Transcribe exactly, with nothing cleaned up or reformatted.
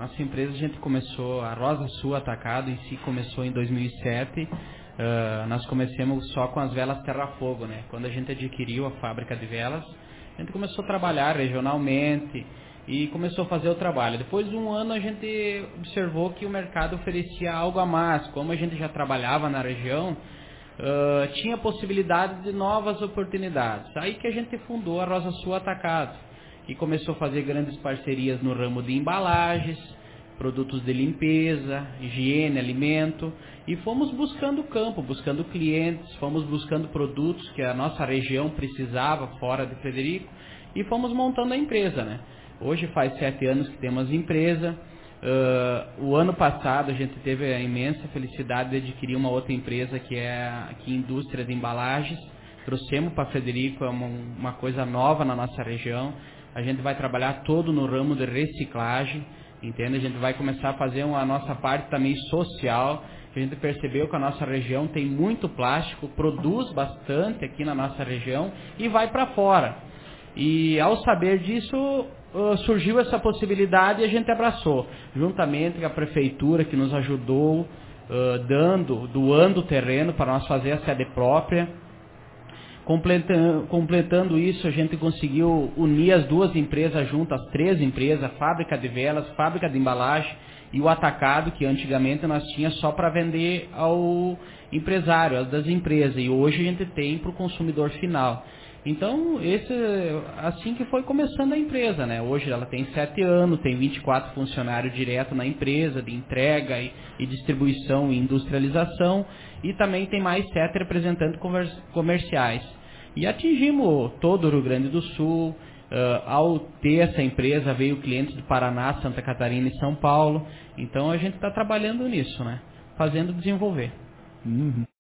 nossa empresa, a gente começou, a Rosa Sul Atacado em si começou em dois mil e sete. Uh, nós começamos só com as velas Terra-Fogo, né? Quando a gente adquiriu a fábrica de velas, a gente começou a trabalhar regionalmente e começou a fazer o trabalho. Depois de um ano a gente observou que o mercado oferecia algo a mais. Como a gente já trabalhava na região, uh, tinha possibilidade de novas oportunidades. Aí que a gente fundou a Rosa Sul Atacado e começou a fazer grandes parcerias no ramo de embalagens, produtos de limpeza, higiene, alimento, e fomos buscando campo, buscando clientes, fomos buscando produtos que a nossa região precisava fora de Frederico e fomos montando a empresa, né? Hoje faz sete anos que temos empresa. Uh, o ano passado a gente teve a imensa felicidade de adquirir uma outra empresa que é aqui indústria de embalagens. Trouxemos para Frederico, é uma, uma coisa nova na nossa região. A gente vai trabalhar todo no ramo de reciclagem, entende? A gente vai começar a fazer uma, a nossa parte também social. A gente percebeu que a nossa região tem muito plástico, produz bastante aqui na nossa região e vai para fora. E ao saber disso, uh, surgiu essa possibilidade e a gente abraçou, juntamente com a prefeitura que nos ajudou, uh, dando, doando o terreno para nós fazer a sede própria. Completando, completando isso, a gente conseguiu unir as duas empresas juntas, as três empresas, a fábrica de velas, fábrica de embalagem e o atacado, que antigamente nós tínhamos só para vender ao empresário, das empresas, e hoje a gente tem para o consumidor final. Então, esse, assim que foi começando a empresa, né? Hoje ela tem sete anos, tem vinte e quatro funcionários direto na empresa, de entrega e, e distribuição e industrialização, e também tem mais sete representantes comer, comerciais. E atingimos todo o Rio Grande do Sul. Uh, ao ter essa empresa, veio clientes do Paraná, Santa Catarina e São Paulo. Então a gente está trabalhando nisso, né? Fazendo desenvolver. Uhum.